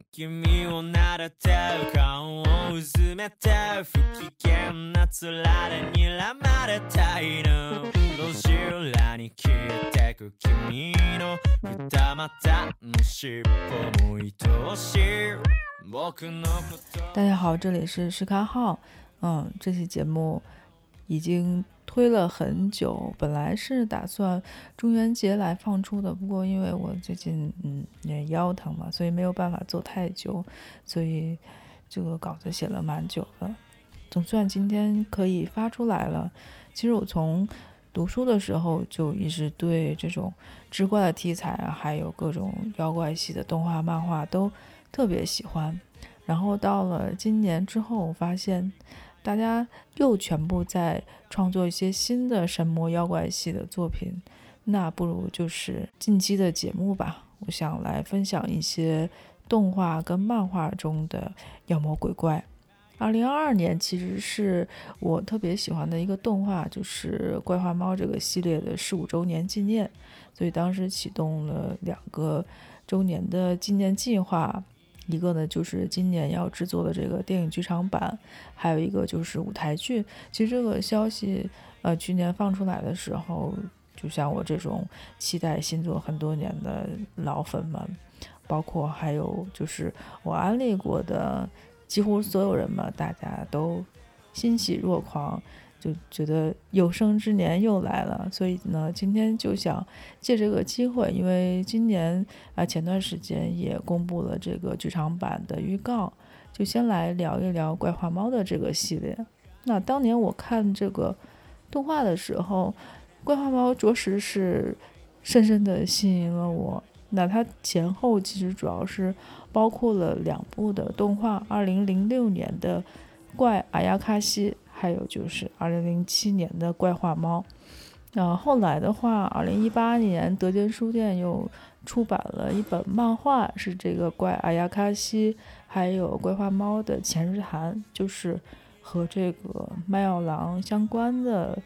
君を習って顔をうずめて不機嫌な面で睨まれたいの路地裏に消えてく君の二股の尻尾も愛おしい僕のこと大家好，这里是石卡号。这期节目已经推了很久，本来是打算中元节来放出的，不过因为我最近也腰疼嘛，所以没有办法做太久，所以这个稿子写了蛮久的，总算今天可以发出来了。其实我从读书的时候就一直对这种志怪的题材啊，还有各种妖怪系的动画漫画都特别喜欢，然后到了今年之后，我发现大家又全部在创作一些新的神魔妖怪系的作品，那不如就是近期的节目吧，我想来分享一些动画跟漫画中的妖魔鬼怪。2022年其实是我特别喜欢的一个动画，就是怪画猫这个系列的15周年纪念，所以当时启动了2个周年的纪念计划，一个呢就是今年要制作的这个电影剧场版，还有一个就是舞台剧。其实这个消息去年放出来的时候，就像我这种期待新作很多年的老粉们，包括还有就是我安利过的几乎所有人嘛，大家都欣喜若狂，就觉得有生之年又来了。所以呢，今天就想借这个机会，因为今年前段时间也公布了这个剧场版的预告，就先来聊一聊怪画猫的这个系列。那当年我看这个动画的时候，怪画猫着实是深深的吸引了我。那它前后其实主要是包括了2部的动画，2006年的怪阿亚卡西，还有就是2007年的怪画猫。后来的话2018年德间书店又出版了一本漫画，是这个怪阿亚卡西还有怪画猫的前日谈，就是和这个卖药郎相关的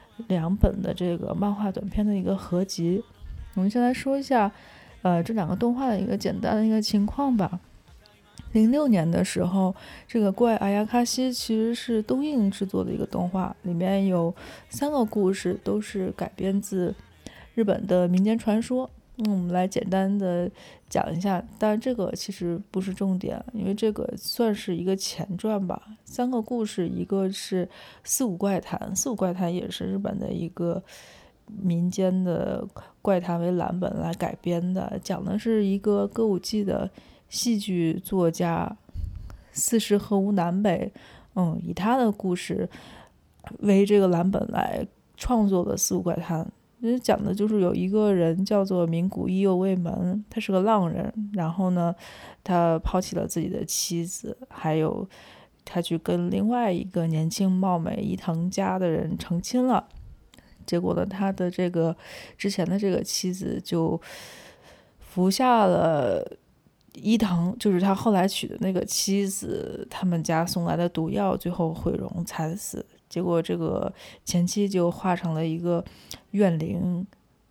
2本的这个漫画短片的一个合集。我们先来说一下这2个动画的一个简单的一个情况吧。06年的时候，这个怪阿亚卡西其实是东映制作的一个动画，里面有3个故事都是改编自日本的民间传说。我们来简单的讲一下，当然这个其实不是重点，因为这个算是一个前传吧。3个故事，一个是四五怪谈，四五怪谈也是日本的一个民间的怪谈为蓝本来改编的，讲的是一个歌舞伎的戏剧作家四世河无南北，以他的故事为这个蓝本来创作的四五怪谈。讲的就是有一个人叫做名古一右卫门，他是个浪人，然后呢他抛弃了自己的妻子，还有他去跟另外一个年轻貌美伊藤家的人成亲了。结果呢他的这个之前的这个妻子就服下了伊藤，就是他后来娶的那个妻子他们家送来的毒药，最后毁容惨死。结果这个前妻就化成了一个怨灵，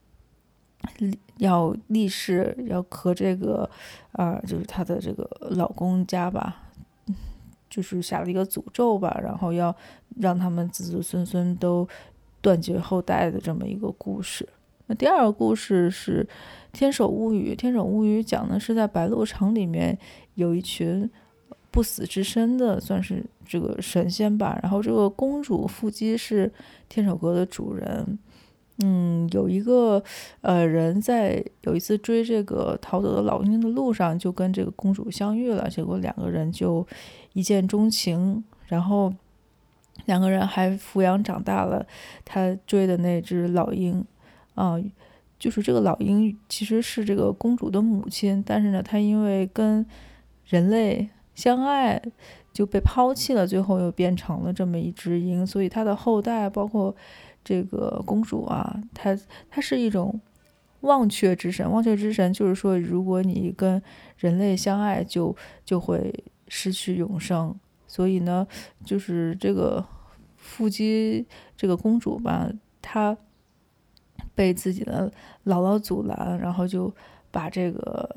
要立誓要和这个就是她的这个老公家吧，就是下了一个诅咒吧，然后要让他们子子孙孙都断绝后代的这么一个故事。那第2个故事是天守物语。天守物语讲的是在白鹿城里面有一群不死之身的，算是这个神仙吧，然后这个公主腹姬是天守阁的主人。有一个人在有一次追这个逃走的老鹰的路上就跟这个公主相遇了，结果2个人就一见钟情，然后2个人还抚养长大了他追的那只老鹰。就是这个老鹰其实是这个公主的母亲，但是呢他因为跟人类相爱就被抛弃了，最后又变成了这么一只鹰，所以他的后代包括这个公主啊，它是一种忘却之神。忘却之神就是说如果你跟人类相爱就会失去永生。所以呢就是这个腹姬这个公主吧，她被自己的姥姥阻拦，然后就把这个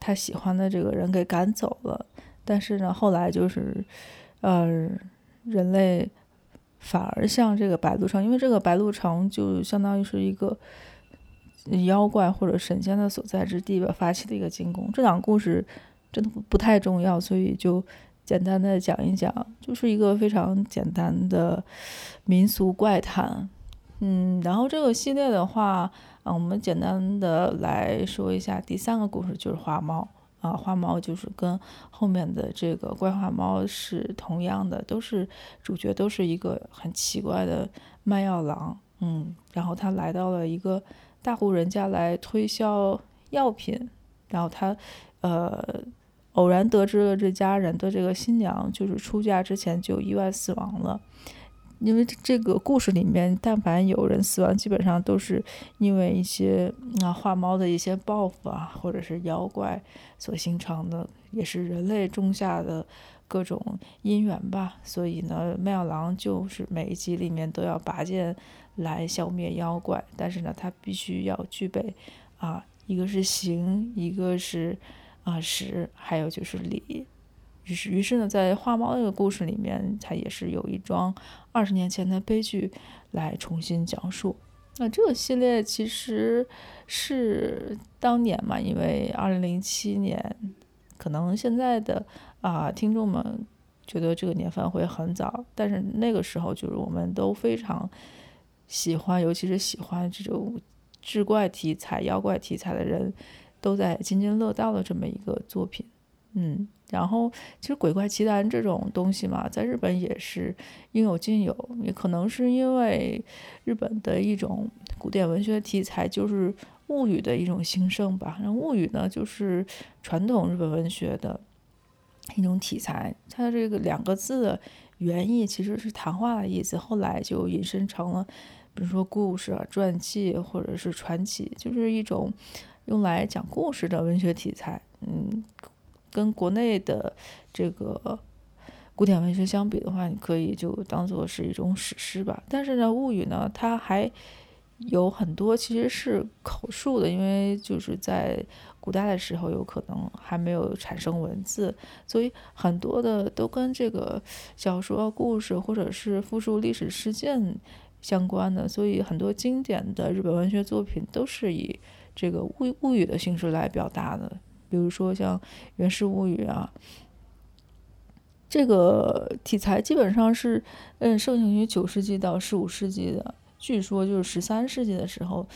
他喜欢的这个人给赶走了，但是呢，后来就是人类反而向这个白鹿城，因为这个白鹿城就相当于是一个妖怪或者神仙的所在之地吧，发起的一个进攻。这档故事真的不太重要，所以就简单的讲一讲，就是一个非常简单的民俗怪谈。然后这个系列的话，我们简单的来说一下第3个故事，就是花猫。花猫就是跟后面的这个怪话猫是同样的，主角都是一个很奇怪的卖药郎。然后他来到了一个大户人家来推销药品，然后他偶然得知了这家人的这个新娘就是出嫁之前就意外死亡了。因为这个故事里面但凡有人死亡，基本上都是因为一些花猫的一些报复或者是妖怪所形成的，也是人类种下的各种因缘吧。所以呢，卖药郎就是每一集里面都要拔剑来消灭妖怪，但是呢他必须要具备一个是刑，一个是实，还有就是礼。于是呢，在花猫这个故事里面，它也是有一桩20年前的悲剧来重新讲述。那这个系列其实是当年嘛，因为2007年，可能现在的听众们觉得这个年份会很早，但是那个时候就是我们都非常喜欢，尤其是喜欢这种志怪题材、妖怪题材的人，都在津津乐道的这么一个作品。然后其实鬼怪奇谈这种东西嘛，在日本也是应有尽有，也可能是因为日本的一种古典文学题材就是物语的一种兴盛吧。然后物语呢，就是传统日本文学的一种题材，它这个2个字的原意其实是谈话的意思，后来就引申成了比如说故事传记或者是传奇，就是一种用来讲故事的文学题材。跟国内的这个古典文学相比的话，你可以就当做是一种史诗吧。但是呢，物语呢，它还有很多其实是口述的，因为就是在古代的时候有可能还没有产生文字，所以很多的都跟这个小说故事或者是复述历史事件相关的，所以很多经典的日本文学作品都是以这个物语的形式来表达的。比如说像《源氏物语》这个题材基本上是盛行于9世纪到15世纪的，据说就是13世纪的时候，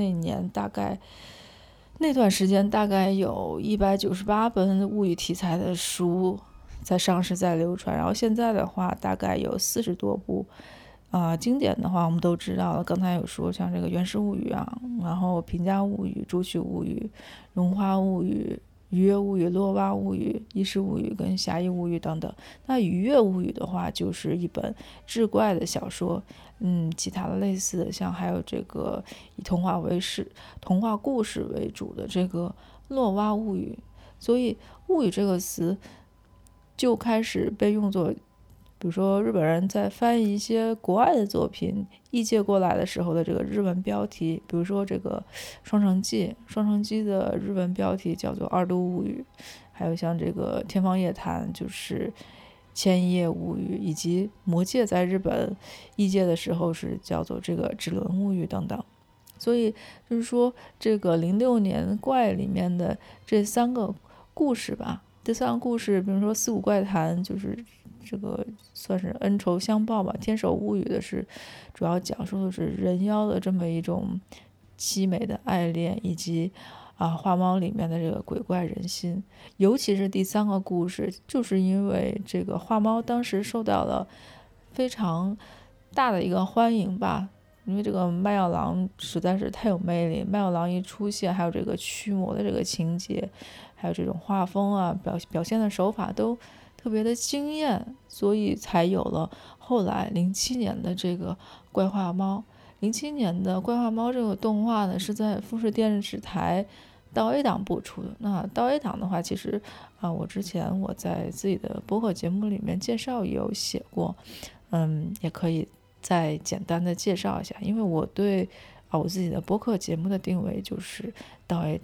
那段时间大概有198本物语题材的书在上市在流传，然后现在的话大概有40多部。经典的话我们都知道了，刚才有说像这个《源氏物语》然后《平家物语》《竹取物语》《绒花物语》《鱼月物语》《落蛙物语》《伊势物语》跟《侠义物语》等等。那《鱼月物语》的话就是一本志怪的小说，其他的类似的像还有这个以童话故事为主的这个《落蛙物语》，所以物语这个词就开始被用作比如说日本人在翻译一些国外的作品译介过来的时候的这个日文标题，比如说这个双城记的日文标题叫做二度物语，还有像这个天方夜谭就是千叶物语，以及魔戒在日本译介的时候是叫做这个指轮物语等等。所以就是说这个06年怪里面的这3个故事吧，这3个故事比如说四谷怪谈就是这个算是恩仇相报吧，天守物语的是主要讲述的是人妖的这么一种凄美的爱恋，以及花猫里面的这个鬼怪人心。尤其是第3个故事，就是因为这个花猫当时受到了非常大的一个欢迎吧，因为这个卖药郎实在是太有魅力，卖药郎一出现，还有这个驱魔的这个情节，还有这种画风表现的手法都特别的惊艳，所以才有了后来07年的这个怪话猫。07年的怪话猫这个动画呢，是在富士电视台到 A 档播出的。那到 A 档的话，其实我之前我在自己的播客节目里面介绍也有写过，也可以再简单的介绍一下，因为我对我自己的播客节目的定位就是到 A 档，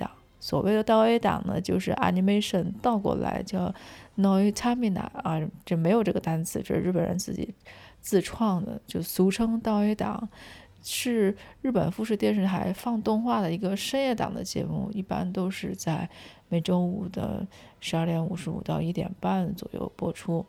所谓的倒 A 档呢，就是 animation 倒过来叫 Noitamina 啊，这没有这个单词，这是日本人自己自创的，就俗称倒 A 档，是日本富士电视台放动画的一个深夜档的节目，一般都是在每周五的12:55到1点半左右播出。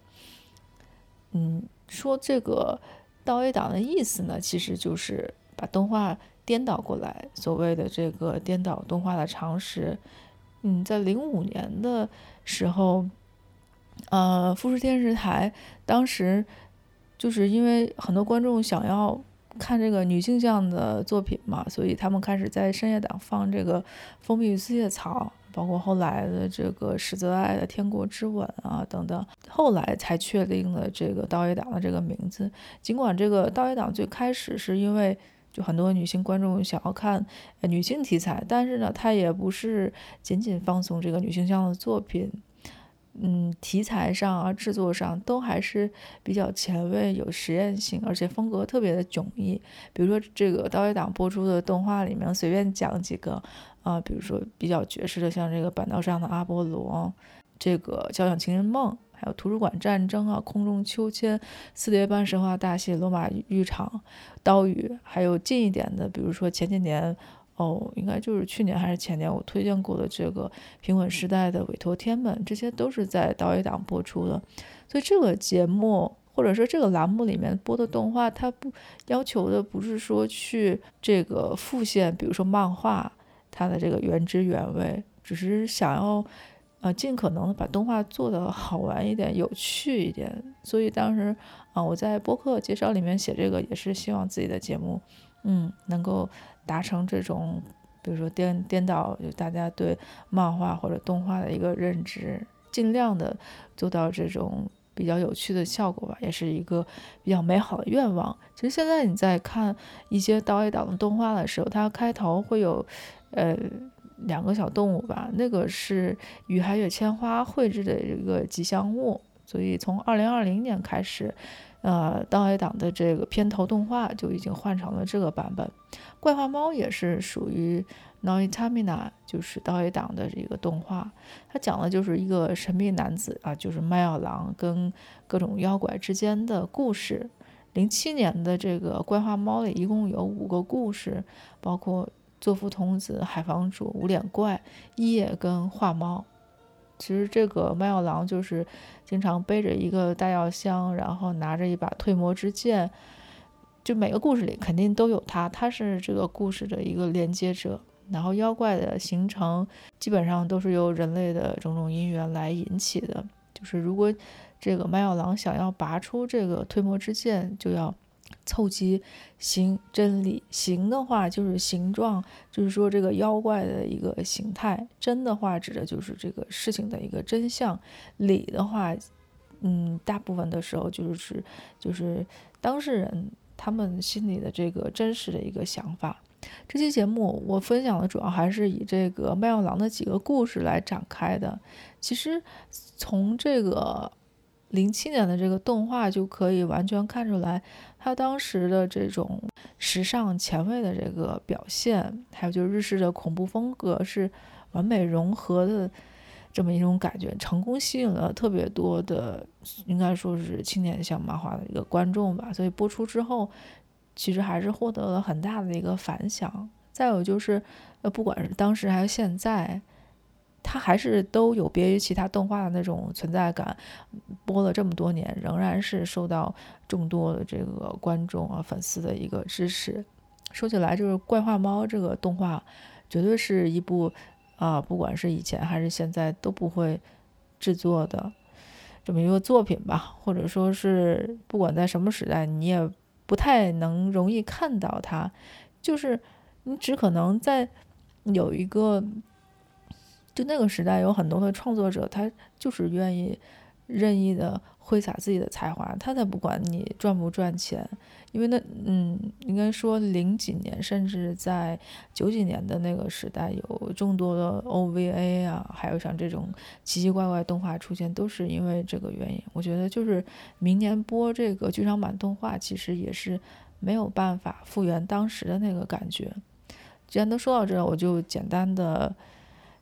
说这个倒 A 档的意思呢，其实就是把动画颠倒过来，所谓的这个颠倒动画的常识。在05年的时候，富士电视台当时就是因为很多观众想要看这个女性向的作品嘛，所以他们开始在深夜档放这个《蜂蜜与四叶草》，包括后来的这个石泽爱的《天国之吻》啊等等，后来才确定了这个倒 A 档的这个名字。尽管这个倒 A 档最开始是因为就很多女性观众想要看女性题材，但是呢，它也不是仅仅放送这个女性向的作品。题材上啊，制作上都还是比较前卫、有实验性，而且风格特别的迥异。比如说这个倒 A 档播出的动画里面，随便讲几个比如说比较绝世的，像这个板道上的阿波罗，这个交响情人梦，还有图书馆战争啊，空中秋千，4叠半神话大戏，罗马浴场，刀鱼，还有近一点的，比如说前几年应该就是去年还是前年我推荐过的这个平稳时代的委托天们，这些都是在倒 A 档播出的。所以这个节目或者说这个栏目里面播的动画，它不要求的不是说去这个复现比如说漫画它的这个原汁原味，只是想要尽可能的把动画做得好玩一点、有趣一点。所以当时我在播客介绍里面写这个，也是希望自己的节目能够达成这种比如说颠倒大家对漫画或者动画的一个认知，尽量的做到这种比较有趣的效果吧，也是一个比较美好的愿望。其实现在你在看一些倒 A 档的动画的时候，它开头会有2个小动物吧，那个是与海野千花绘制的一个吉祥物，所以从2020年开始倒 A 档的这个片头动画就已经换成了这个版本。怪画猫也是属于 Noitamina， 就是倒 A 档的这个动画，它讲的就是一个神秘男子就是麦药狼跟各种妖怪之间的故事。07年的这个怪画猫里一共有5个故事，包括作夫童子、海房主、无脸怪、一叶跟画猫。其实这个麦药狼就是经常背着一个大药箱，然后拿着一把退魔之剑，就每个故事里肯定都有他是这个故事的一个连接者。然后妖怪的形成基本上都是由人类的种种因缘来引起的，就是如果这个麦药狼想要拔出这个退魔之剑，就要凑齐形真理。形的话就是形状，就是说这个妖怪的一个形态；真的话指的就是这个事情的一个真相；理的话大部分的时候就是当事人他们心里的这个真实的一个想法。这期节目我分享的主要还是以这个麦药狼的几个故事来展开的。其实从这个07年的这个动画就可以完全看出来，他当时的这种时尚前卫的这个表现，还有就是日式的恐怖风格是完美融合的这么一种感觉，成功吸引了特别多的应该说是青年向漫画的一个观众吧。所以播出之后其实还是获得了很大的一个反响。再有就是不管是当时还是现在，它还是都有别于其他动画的那种存在感，播了这么多年仍然是受到众多的这个观众粉丝的一个支持。说起来就是怪画猫这个动画绝对是一部不管是以前还是现在都不会制作的这么一个作品吧，或者说是不管在什么时代你也不太能容易看到它，就是你只可能在有一个就那个时代有很多的创作者，他就是愿意任意的挥洒自己的才华，他才不管你赚不赚钱。因为应该说00几年甚至在90几年的那个时代，有众多的 OVA 还有像这种奇奇怪怪动画出现，都是因为这个原因。我觉得就是明年播这个剧场版动画其实也是没有办法复原当时的那个感觉。既然都说到这，我就简单的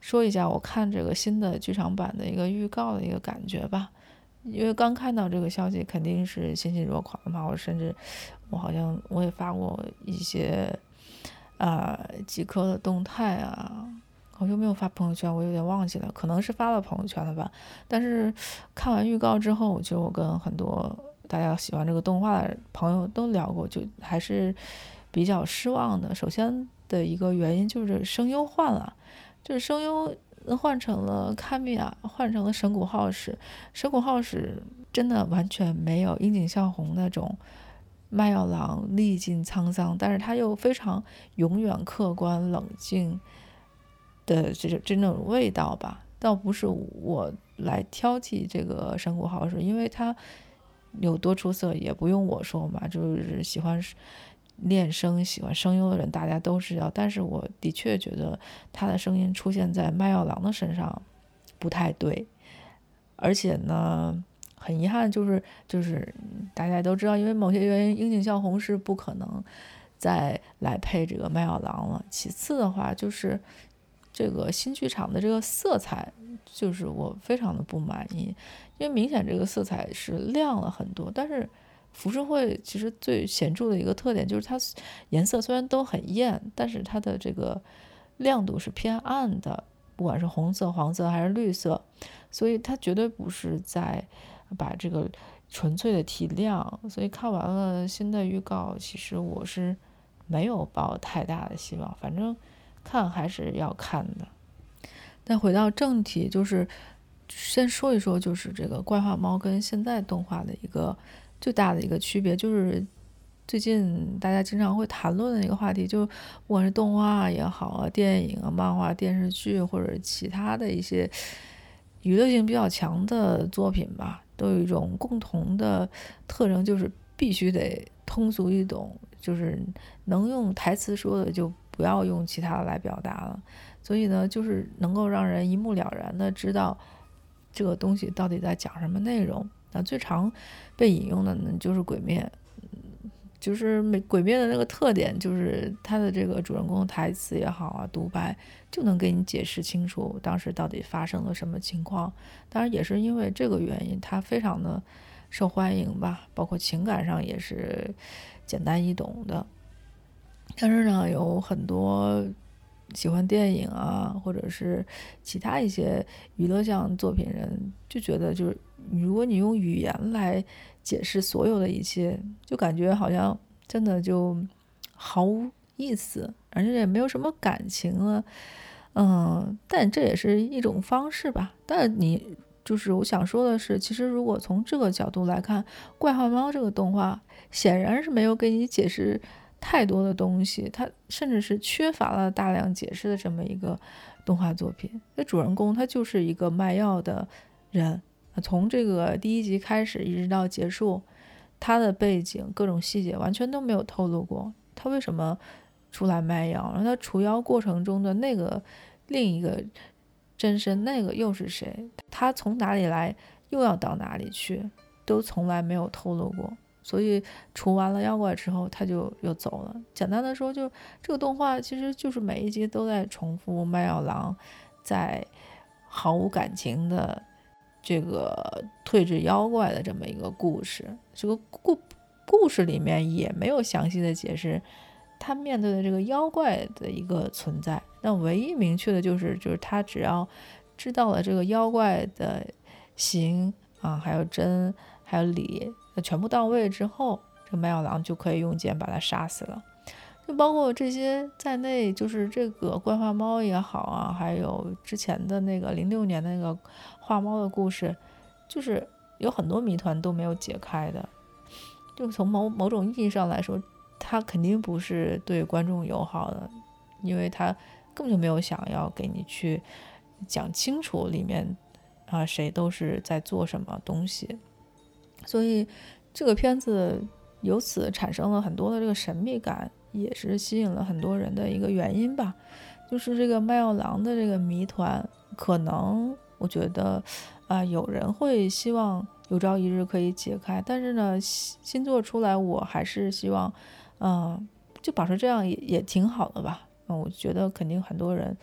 说一下我看这个新的剧场版的一个预告的一个感觉吧。因为刚看到这个消息，肯定是欣喜若狂的嘛。甚至我好像我也发过一些几颗的动态啊，我有没有发朋友圈，我有点忘记了，可能是发了朋友圈了吧。但是看完预告之后，其实我跟很多大家喜欢这个动画的朋友都聊过，就还是比较失望的。首先的一个原因就是声优换了，就是声优换成了卡米亚，换成了神谷浩史。神谷浩史真的完全没有樱井孝宏那种卖药郎历尽沧桑，但是他又非常永远客观冷静的这种味道吧。倒不是我来挑剔这个神谷浩史，因为他有多出色也不用我说嘛，就是喜欢练声喜欢声优的人大家都知道。但是我的确觉得他的声音出现在卖药郎的身上不太对，而且呢很遗憾，就是大家都知道，因为某些原因樱井孝宏是不可能再来配这个卖药郎了。其次的话就是这个新剧场的这个色彩，就是我非常的不满意，因为明显这个色彩是亮了很多，但是浮世绘其实最显著的一个特点就是它颜色虽然都很艳，但是它的这个亮度是偏暗的，不管是红色、黄色还是绿色，所以它绝对不是在把这个纯粹的提亮。所以看完了新的预告，其实我是没有抱太大的希望，反正看还是要看的。但回到正题，就是先说一说，就是这个怪画猫跟现在动画的一个最大的一个区别，就是最近大家经常会谈论的一个话题，就不管是动画也好啊，电影啊、漫画、电视剧或者其他的一些娱乐性比较强的作品吧，都有一种共同的特征，就是必须得通俗易懂，就是能用台词说的就不要用其他的来表达了。所以呢，就是能够让人一目了然的知道这个东西到底在讲什么内容。那最常被引用的呢，就是《鬼灭》，就是鬼灭的那个特点，就是它的这个主人公的台词也好啊，独白就能给你解释清楚当时到底发生了什么情况。当然也是因为这个原因，它非常的受欢迎吧，包括情感上也是简单易懂的。但是呢，有很多喜欢电影啊，或者是其他一些娱乐向作品人，就觉得就是如果你用语言来解释所有的一切，就感觉好像真的就毫无意思，而且也没有什么感情了。但这也是一种方式吧。但你就是我想说的是，其实如果从这个角度来看，怪画猫这个动画显然是没有给你解释太多的东西，它甚至是缺乏了大量解释的这么一个动画作品。那主人公他就是一个卖药的人，从这个第一集开始一直到结束，他的背景各种细节完全都没有透露过。他为什么出来卖药，然后他除妖过程中的那个另一个真身，那个又是谁，他从哪里来又要到哪里去，都从来没有透露过。所以除完了妖怪之后他就又走了。简单的说，就这个动画其实就是每一集都在重复卖药郎在毫无感情的这个退治妖怪的这么一个故事。这个故事里面也没有详细的解释他面对的这个妖怪的一个存在。那唯一明确的就是他只要知道了这个妖怪的形啊，还有真还有理全部到位之后，这个卖药郎就可以用剑把他杀死了。就包括这些在内，就是这个怪画猫也好啊，还有之前的那个06年的那个画猫的故事，就是有很多谜团都没有解开的。就从某种意义上来说，他肯定不是对观众友好的，因为他根本就没有想要给你去讲清楚里面谁都是在做什么东西。所以这个片子由此产生了很多的这个神秘感，也是吸引了很多人的一个原因吧。就是这个卖药郎的这个谜团，可能我觉得有人会希望有朝一日可以解开，但是呢新作出来我还是希望就保持这样也挺好的吧。我觉得肯定很多人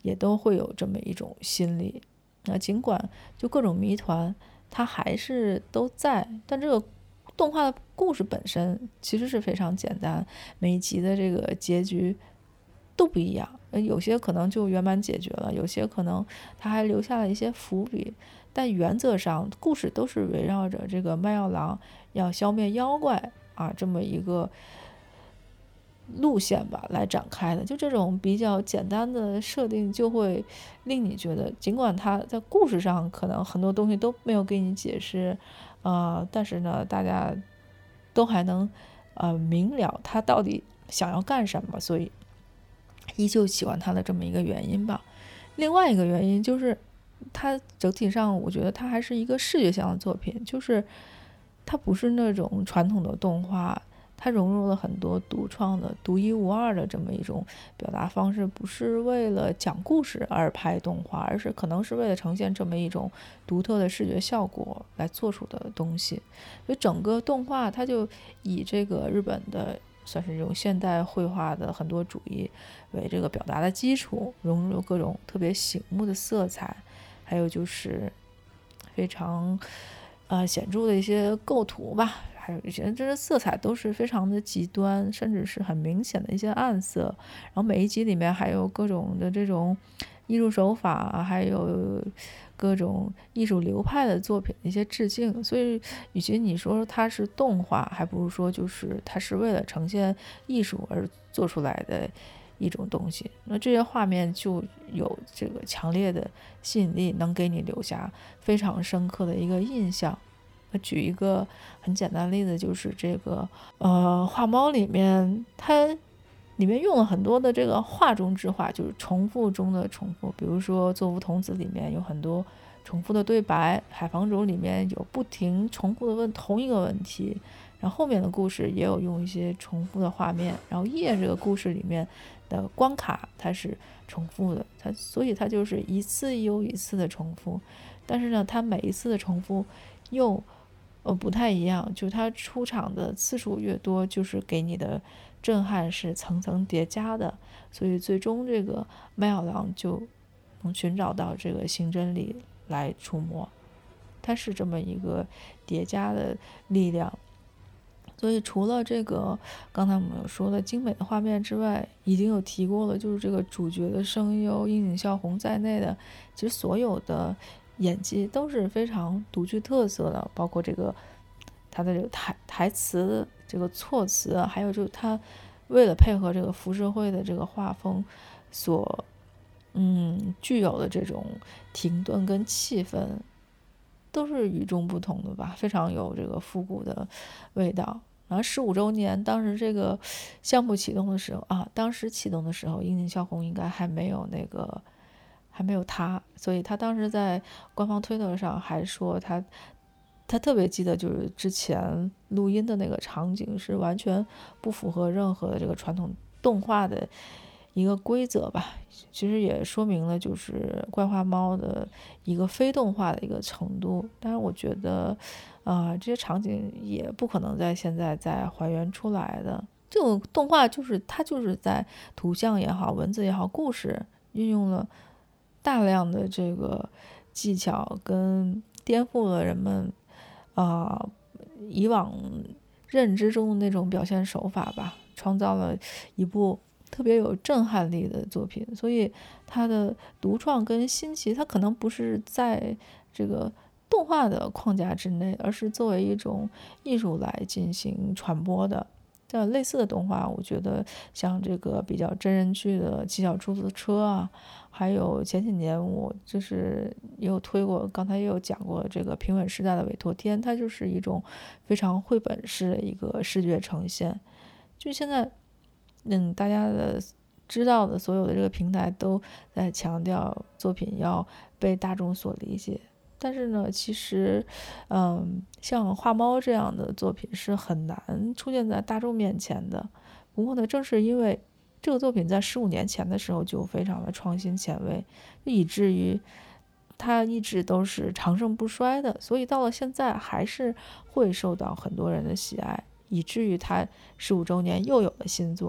也都会有这么一种心理。那尽管就各种谜团它还是都在，但这个动画的故事本身其实是非常简单，每一集的这个结局都不一样，有些可能就圆满解决了，有些可能它还留下了一些伏笔，但原则上故事都是围绕着这个卖药郎要消灭妖怪啊这么一个路线吧来展开的。就这种比较简单的设定，就会令你觉得尽管它在故事上可能很多东西都没有给你解释，但是呢大家都还能明了他到底想要干什么，所以依旧喜欢他的这么一个原因吧。另外一个原因就是它整体上我觉得它还是一个视觉向的作品，就是它不是那种传统的动画，它融入了很多独创的独一无二的这么一种表达方式，不是为了讲故事而拍动画，而是可能是为了呈现这么一种独特的视觉效果来做出的东西。所以整个动画它就以这个日本的算是这种现代绘画的很多主义为这个表达的基础，融入了各种特别醒目的色彩，还有就是非常显著的一些构图吧，还有一些这些色彩都是非常的极端，甚至是很明显的一些暗色。然后每一集里面还有各种的这种艺术手法，还有各种艺术流派的作品的一些致敬。所以与其你说它是动画，还不如说就是它是为了呈现艺术而做出来的一种东西。那这些画面就有这个强烈的吸引力，能给你留下非常深刻的一个印象。举一个很简单的例子，就是这个画猫里面，它里面用了很多的这个画中之画，就是重复中的重复。比如说作福童子里面有很多重复的对白，海房主里面有不停重复的问同一个问题，然后后面的故事也有用一些重复的画面，然后夜这个故事里面的关卡它是重复的，所以它就是一次又一次的重复。但是呢它每一次的重复又不太一样，就它出场的次数越多，就是给你的震撼是层层叠加的，所以最终这个卖药郎就能寻找到这个刑侦里来出没，它是这么一个叠加的力量。所以除了这个刚才我们有说的精美的画面之外，已经有提过了，就是这个主角的声优樱井孝宏在内的其实所有的演技都是非常独具特色的，包括这个他的这个台词这个措辞，还有就是他为了配合这个浮世绘的这个画风所具有的这种停顿跟气氛都是与众不同的吧，非常有这个复古的味道。然后15周年当时这个项目启动的时候当时启动的时候樱井孝宏应该还没有他，所以他当时在官方推特上还说他特别记得，就是之前录音的那个场景是完全不符合任何的这个传统动画的一个规则吧。其实也说明了就是怪画猫的一个非动画的一个程度。当然我觉得这些场景也不可能在现在再还原出来的。这种动画就是它就是在图像也好文字也好故事运用了大量的这个技巧，跟颠覆了人们以往认知中的那种表现手法吧，创造了一部特别有震撼力的作品。所以它的独创跟新奇，它可能不是在这个动画的框架之内，而是作为一种艺术来进行传播的。像类似的动画，我觉得像这个比较真人剧的《七小出租车》还有前几年我就是也有推过，刚才也有讲过这个平稳时代的委托天，它就是一种非常绘本式的一个视觉呈现。就现在大家的知道的所有的这个平台都在强调作品要被大众所理解，但是呢其实像画猫这样的作品是很难出现在大众面前的。不过呢正是因为这个作品在15年前的时候就非常的创新前卫，以至于它一直都是长盛不衰的，所以到了现在还是会受到很多人的喜爱，以至于它15周年又有了新作。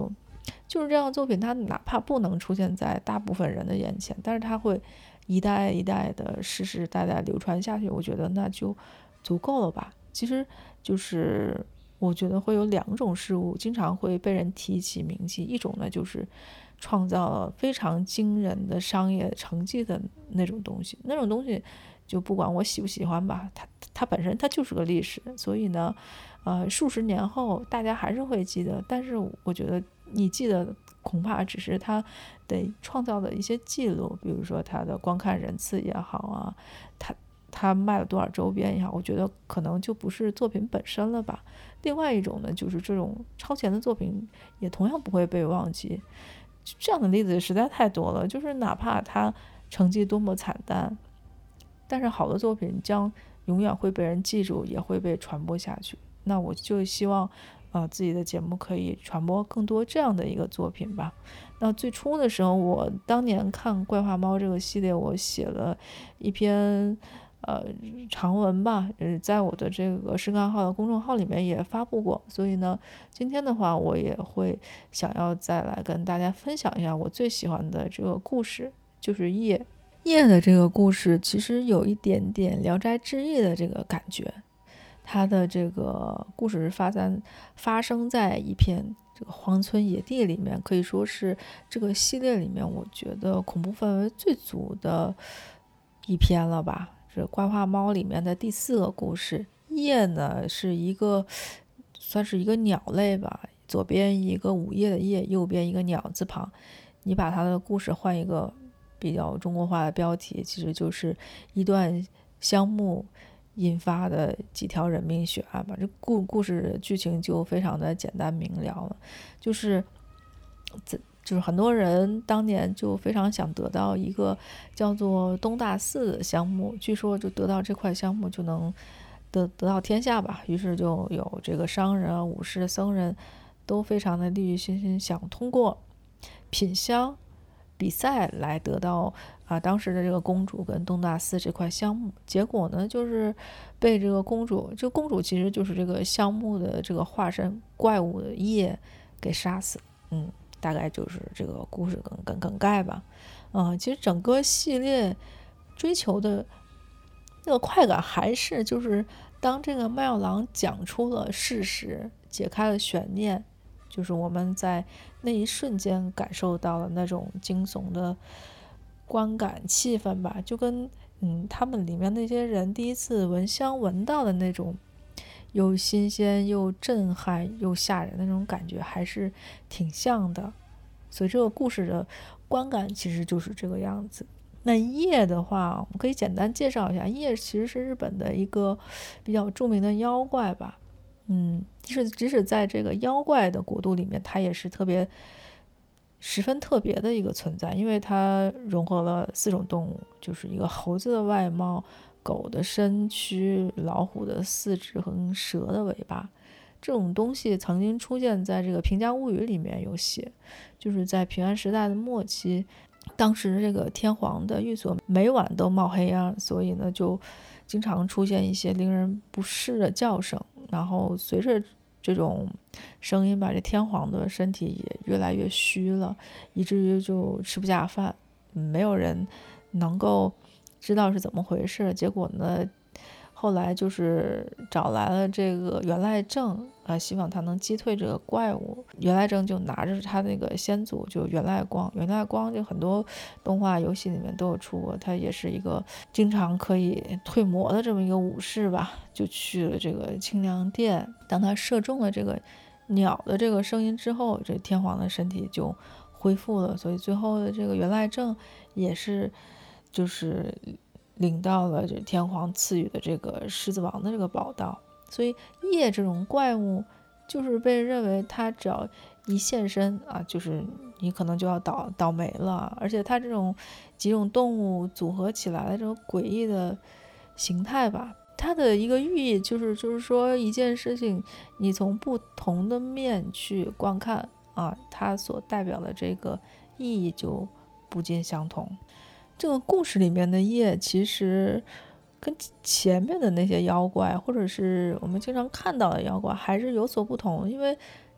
就是这样的作品，它哪怕不能出现在大部分人的眼前，但是它会一代一代的世世代代流传下去，我觉得那就足够了吧。其实就是我觉得会有2种事物经常会被人提起铭记，一种呢就是创造了非常惊人的商业成绩的那种东西，那种东西就不管我喜不喜欢吧，它本身它就是个历史，所以呢数十年后大家还是会记得，但是我觉得你记得恐怕只是它得创造的一些记录，比如说它的观看人次也好啊，它卖了多少周边也好，我觉得可能就不是作品本身了吧。另外一种呢，就是这种超前的作品也同样不会被忘记，这样的例子实在太多了，就是哪怕它成绩多么惨淡，但是好的作品将永远会被人记住，也会被传播下去。那我就希望自己的节目可以传播更多这样的一个作品吧。那最初的时候，我当年看怪话猫这个系列，我写了一篇长文吧，在我的这个视看号的公众号里面也发布过，所以呢今天的话我也会想要再来跟大家分享一下我最喜欢的这个故事，就是夜的这个故事其实有一点点聊斋志异的这个感觉，它的这个故事发生在一片这个荒村野地里面，可以说是这个系列里面我觉得恐怖氛围最足的一篇了吧。这怪话猫里面的第4个故事，夜呢是算是一个鸟类吧，左边一个午夜的夜，右边一个鸟字旁，你把它的故事换一个比较中国化的标题，其实就是一段香木引发的几条人命血案吧。这故事剧情就非常的简单明了了，就是很多人当年就非常想得到一个叫做东大寺的香木，据说就得到这块香木就能得到天下吧，于是就有这个商人、武士、僧人都非常的利欲熏心，想通过品香比赛来得到当时的这个公主跟东大寺这块香木。结果呢就是被这个公主其实就是这个香木的这个化身怪物的夜给杀死。大概就是这个故事梗概吧。其实整个系列追求的那个快感还是就是当这个麦药郎讲出了事实，解开了悬念，就是我们在那一瞬间感受到了那种惊悚的观感气氛吧，就跟他们里面那些人第一次闻香闻到的那种又新鲜又震撼又吓人的那种感觉还是挺像的，所以这个故事的观感其实就是这个样子。那夜的话我们可以简单介绍一下，夜其实是日本的一个比较著名的妖怪吧。即使在这个妖怪的国度里面，它也是十分特别的一个存在，因为它融合了4种动物，就是一个猴子的外貌、狗的身躯、老虎的4肢和蛇的尾巴。这种东西曾经出现在这个《平家物语》里面有写，就是在平安时代的末期，当时这个天皇的寓所每晚都冒黑烟，所以呢就经常出现一些令人不适的叫声，然后随着这种声音吧，这天皇的身体也越来越虚了，以至于就吃不下饭，没有人能够知道是怎么回事。结果呢后来就是找来了这个源赖正希望他能击退这个怪物。源赖正就拿着他那个先祖就源赖光就很多动画游戏里面都有出过，他也是一个经常可以退魔的这么一个武士吧，就去了这个清凉殿。当他射中了这个鸟的这个声音之后，这天皇的身体就恢复了，所以最后的这个源赖正也是就是领到了这天皇赐予的这个狮子王的这个宝刀。所以夜这种怪物就是被认为他只要一现身就是你可能就要倒霉了，而且他这种几种动物组合起来的这种诡异的形态吧，它的一个寓意就是说一件事情你从不同的面去观看它所代表的这个意义就不尽相同。这个故事里面的夜其实跟前面的那些妖怪或者是我们经常看到的妖怪还是有所不同，因为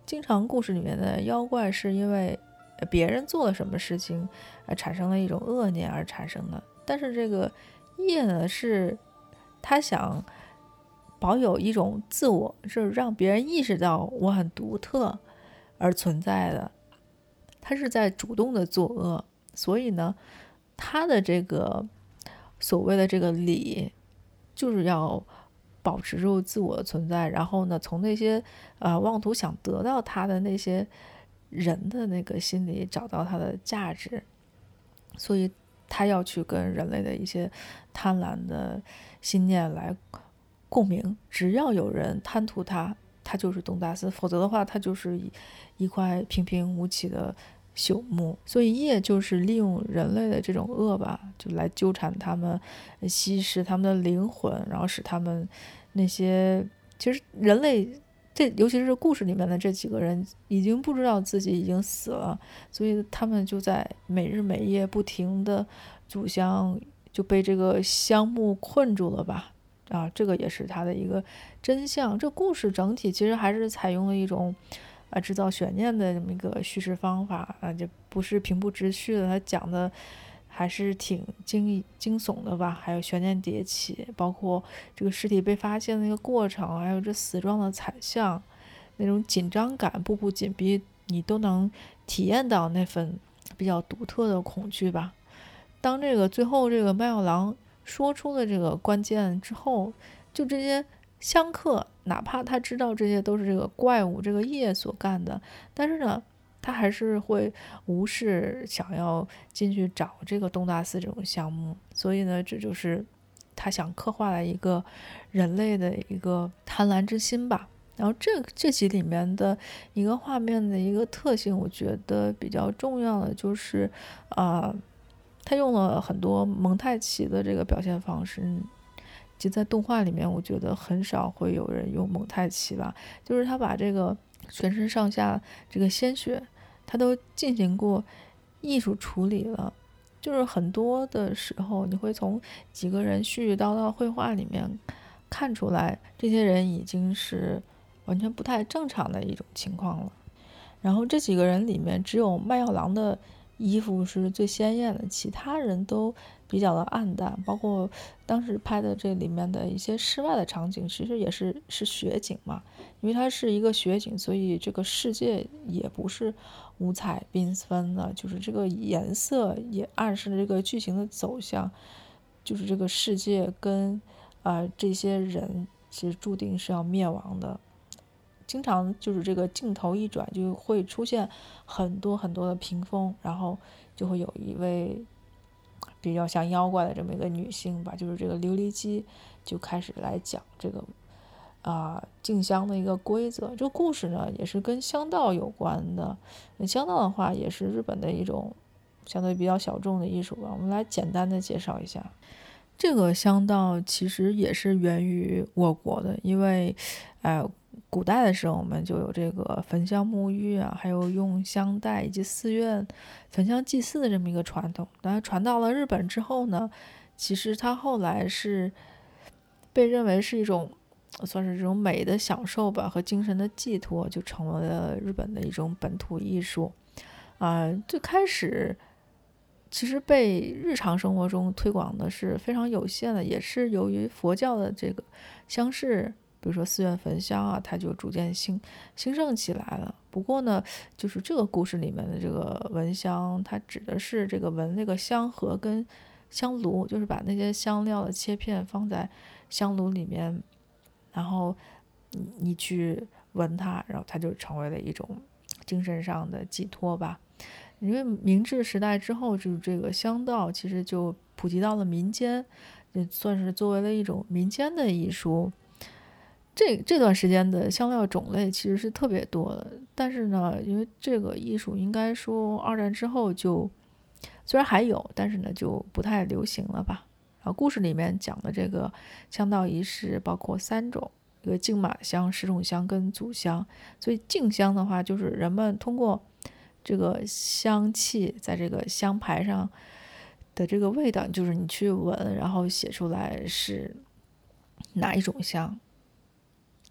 经常故事里面的妖怪是因为别人做了什么事情产生了一种恶念而产生的，但是这个业呢，是他想保有一种自我，是让别人意识到我很独特而存在的，他是在主动的作恶。所以呢，他的这个所谓的这个理，就是要保持住自我的存在，然后呢，从那些妄图想得到他的那些人的那个心里找到他的价值。所以他要去跟人类的一些贪婪的心念来共鸣，只要有人贪图他，他就是东大寺，否则的话，他就是一块平平无奇的朽木。所以业就是利用人类的这种恶吧，就来纠缠他们，吸食他们的灵魂，然后使他们那些其实人类尤其是故事里面的这几个人已经不知道自己已经死了，所以他们就在每日每夜不停的煮香，就被这个香木困住了吧。这个也是它的一个真相。这故事整体其实还是采用了一种制造悬念的这么一个叙事方法就不是平铺直叙的，它讲的还是挺惊悚的吧，还有悬念迭起，包括这个尸体被发现的那个过程，还有这死状的惨象，那种紧张感步步紧逼，你都能体验到那份比较独特的恐惧吧。当这个最后这个麦药郎说出了这个关键之后，就这些香客哪怕他知道这些都是这个怪物这个业所干的，但是呢他还是会无视想要进去找这个东大寺这种项目。所以呢，这就是他想刻画的一个人类的一个贪婪之心吧。然后这集里面的一个画面的一个特性，我觉得比较重要的就是他用了很多蒙太奇的这个表现方式。就在动画里面我觉得很少会有人用蒙太奇吧，就是他把这个全身上下这个鲜血他都进行过艺术处理了。就是很多的时候你会从几个人絮絮叨叨绘画里面看出来，这些人已经是完全不太正常的一种情况了。然后这几个人里面只有麦药郎的衣服是最鲜艳的，其他人都比较的暗淡，包括当时拍的这里面的一些室外的场景其实也是雪景嘛，因为它是一个雪景，所以这个世界也不是五彩缤纷的，就是这个颜色也暗示了这个剧情的走向，就是这个世界跟这些人其实注定是要灭亡的。经常就是这个镜头一转就会出现很多很多的屏风，然后就会有一位比较像妖怪的这么一个女性吧，就是这个琉璃姬就开始来讲这个进香的一个规则。这个故事呢也是跟香道有关的，香道的话也是日本的一种相对比较小众的艺术吧，我们来简单的介绍一下。这个香道其实也是源于我国的，因为古代的时候我们就有这个焚香沐浴还有用香袋以及寺院焚香祭祀的这么一个传统。当然传到了日本之后呢，其实它后来是被认为是一种算是这种美的享受吧和精神的寄托，就成为了日本的一种本土艺术最开始其实被日常生活中推广的是非常有限的，也是由于佛教的这个香事，比如说寺院焚香它就逐渐兴盛起来了。不过呢，就是这个故事里面的这个闻香，它指的是这个闻那个香盒跟香炉，就是把那些香料的切片放在香炉里面，然后你去闻它，然后它就成为了一种精神上的寄托吧。因为明治时代之后，就是这个香道其实就普及到了民间，也算是作为了一种民间的艺术。这段时间的香料种类其实是特别多的，但是呢，因为这个艺术应该说二战之后就虽然还有，但是呢就不太流行了吧。然后故事里面讲的这个香道仪式包括3种，一个净马香、十种香跟祖香。所以净香的话，就是人们通过这个香气在这个香牌上的这个味道，就是你去闻，然后写出来是哪一种香。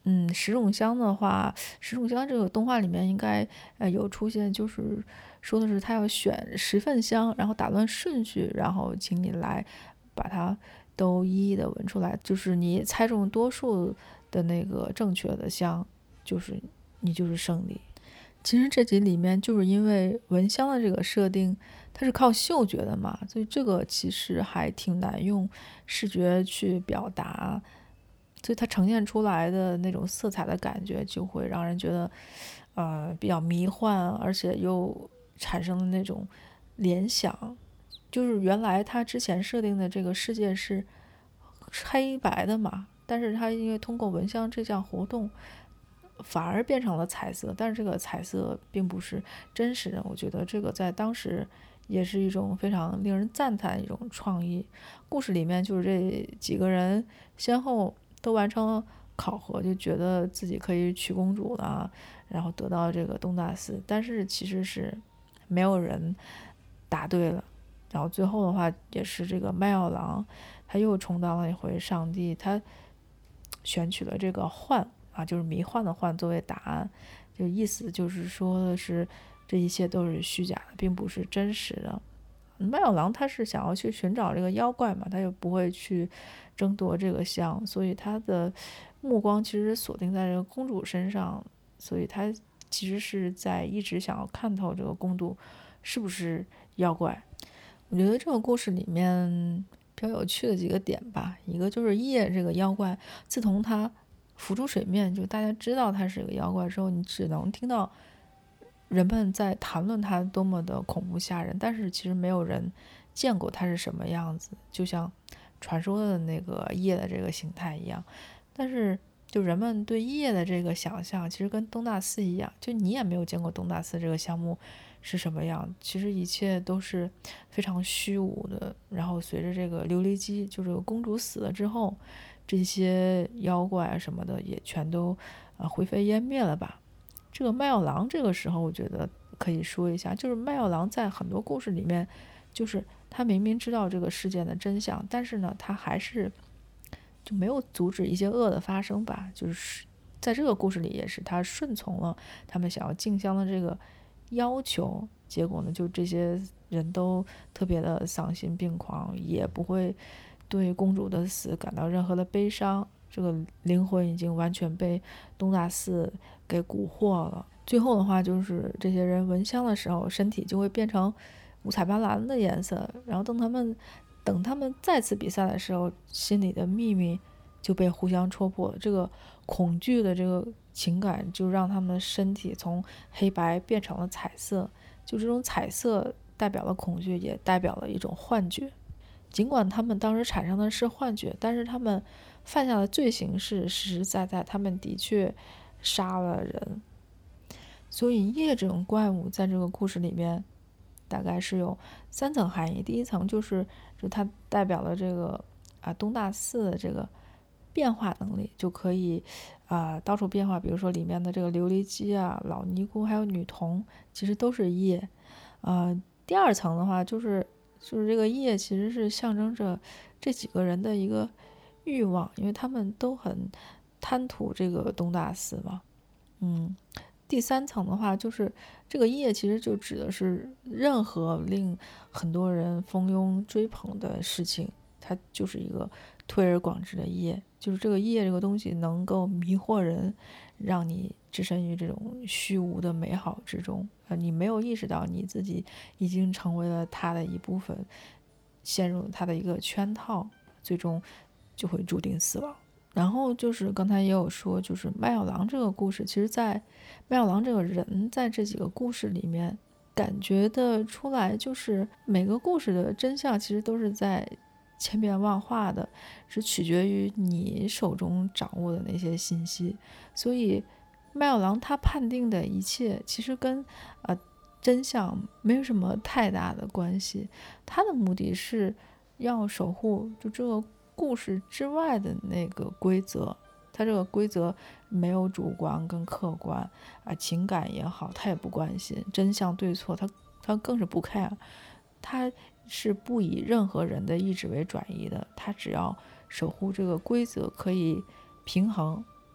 石冢香的话，石冢香这个动画里面应该有出现，就是说的是他要选10份香，然后打乱顺序，然后请你来把它都一一的闻出来，就是你猜中多数的那个正确的香，就是你就是胜利。其实这集里面就是因为闻香的这个设定，它是靠嗅觉的嘛，所以这个其实还挺难用视觉去表达，所以它呈现出来的那种色彩的感觉就会让人觉得比较迷幻，而且又产生了那种联想，就是原来它之前设定的这个世界是黑白的嘛，但是它因为通过闻香这项活动反而变成了彩色，但是这个彩色并不是真实的，我觉得这个在当时也是一种非常令人赞叹的一种创意。故事里面就是这几个人先后都完成了考核，就觉得自己可以娶公主了，然后得到这个东大寺，但是其实是没有人答对了。然后最后的话也是这个麦耀郎他又充当了一回上帝，他选取了这个幻就是迷幻的幻作为答案，就意思就是说的是这一切都是虚假的，并不是真实的。麦耀郎他是想要去寻找这个妖怪嘛，他又不会去争夺这个香，所以他的目光其实锁定在这个公主身上，所以他其实是在一直想要看透这个公主是不是妖怪。我觉得这个故事里面比较有趣的几个点吧，一个就是叶这个妖怪，自从他浮出水面，就大家知道他是个妖怪之后，你只能听到人们在谈论他多么的恐怖吓人，但是其实没有人见过他是什么样子，就像传说的那个叶的这个形态一样。但是就人们对叶的这个想象其实跟东大寺一样，就你也没有见过东大寺这个项目是什么样，其实一切都是非常虚无的。然后随着这个琉璃姬，就是公主死了之后，这些妖怪什么的也全都灰飞烟灭了吧。这个麦耀郎这个时候我觉得可以说一下，就是麦耀郎在很多故事里面，就是他明明知道这个事件的真相，但是呢他还是就没有阻止一些恶的发生吧，就是在这个故事里也是他顺从了他们想要进香的这个要求，结果呢就这些人都特别的丧心病狂，也不会对公主的死感到任何的悲伤，这个灵魂已经完全被东大寺给蛊惑了。最后的话就是这些人闻香的时候身体就会变成五彩斑斓的颜色，然后等他们再次比赛的时候，心里的秘密就被互相戳破了，这个恐惧的这个情感就让他们的身体从黑白变成了彩色，就这种彩色代表了恐惧，也代表了一种幻觉。尽管他们当时产生的是幻觉，但是他们犯下的罪行是实实在在，他们的确杀了人。所以叶这种怪物在这个故事里面大概是有3层含义。第一层就是它代表了这个东大寺的这个变化能力，就可以到处变化，比如说里面的这个琉璃姬老尼姑还有女童其实都是叶。第二层的话就是这个叶其实是象征着这几个人的一个欲望，因为他们都很贪图这个东大寺嘛。第3层的话就是这个业其实就指的是任何令很多人蜂拥追捧的事情，它就是一个推而广之的业，就是这个业这个东西能够迷惑人，让你置身于这种虚无的美好之中，你没有意识到你自己已经成为了它的一部分，陷入了它的一个圈套，最终就会注定死亡。然后就是刚才也有说，就是麦耀郎这个故事，其实在麦耀郎这个人在这几个故事里面感觉的出来，就是每个故事的真相其实都是在千变万化的，是取决于你手中掌握的那些信息。所以麦耀郎他判定的一切其实跟真相没有什么太大的关系，他的目的是要守护就这个故事之外的那个规则，他这个规则没有主观跟客观情感也好他也不关心，真相对错他更是不 care， 他是不以任何人的意志为转移的，他只要守护这个规则可以平衡，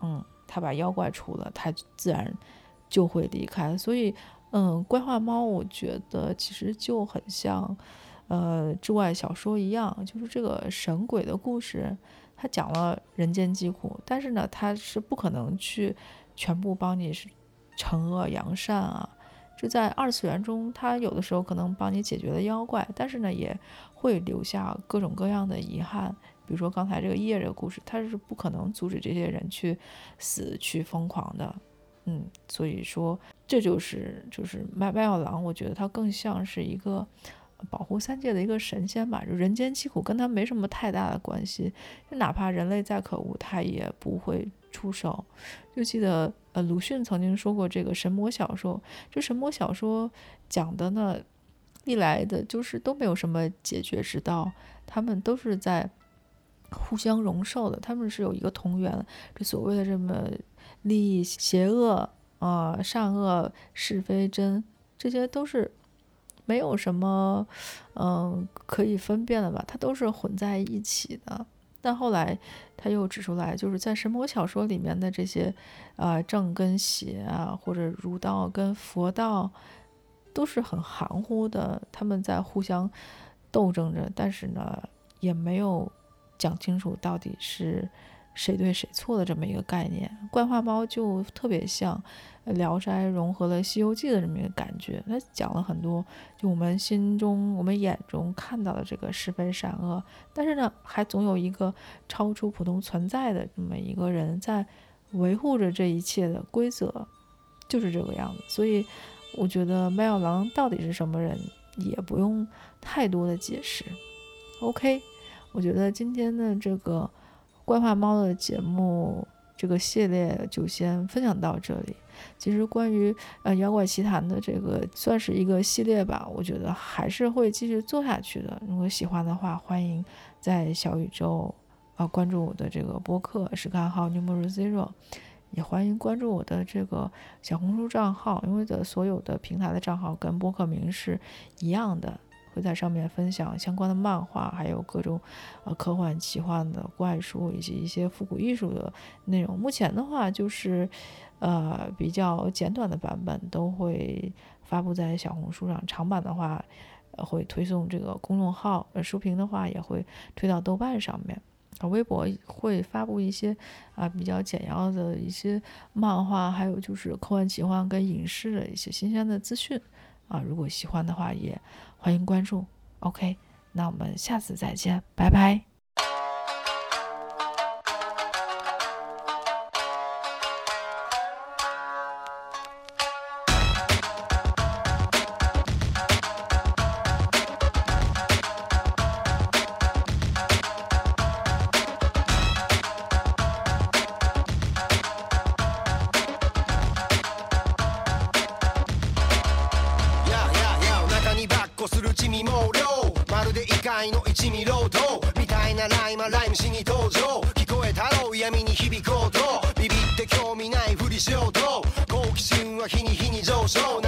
他把妖怪除了，他自然就会离开。所以怪话猫我觉得其实就很像志怪小说一样，就是这个神鬼的故事，他讲了人间疾苦，但是呢他是不可能去全部帮你惩恶扬善啊。这在二次元中，他有的时候可能帮你解决了妖怪，但是呢也会留下各种各样的遗憾。比如说刚才这个夜这个故事，他是不可能阻止这些人去死去疯狂的。所以说这就是麦药郎，我觉得他更像是一个保护三界的一个神仙吧，就人间疾苦跟他没什么太大的关系，就哪怕人类再可恶，他也不会出手。就记得鲁迅曾经说过，这个神魔小说，这神魔小说讲的呢，历来的就是都没有什么解决之道，他们都是在互相容受的，他们是有一个同源，这所谓的这么利益邪恶善恶是非真，这些都是没有什么可以分辨的吧，它都是混在一起的。但后来他又指出来，就是在神魔小说里面的这些正跟邪啊，或者儒道跟佛道都是很含糊的，他们在互相斗争着，但是呢也没有讲清楚到底是谁对谁错的这么一个概念。怪话猫就特别像聊斋融合了西游记的这么一个感觉，它讲了很多就我们心中我们眼中看到的这个是非善恶，但是呢还总有一个超出普通存在的这么一个人在维护着这一切的规则，就是这个样子。所以我觉得麦药郎到底是什么人也不用太多的解释。 OK， 我觉得今天的这个怪话猫的节目这个系列就先分享到这里。其实关于妖怪奇谭的这个算是一个系列吧，我觉得还是会继续做下去的。如果喜欢的话，欢迎在小宇宙关注我的这个播客是看号 Numeru0， 也欢迎关注我的这个小红书账号，因为的所有的平台的账号跟播客名是一样的，会在上面分享相关的漫画，还有各种科幻奇幻的怪书以及一些复古艺术的内容。目前的话就是比较简短的版本都会发布在小红书上，长版的话会推送这个公众号，书评的话也会推到豆瓣上面。微博会发布一些比较简要的一些漫画，还有就是科幻奇幻跟影视的一些新鲜的资讯如果喜欢的话也欢迎关注。 OK， 那我们下次再见，拜拜。 の一味労働みたいなライムしに登場聞こえたろう闇に響こうとビビって興味ないふりしようと好奇心は日に日に上昇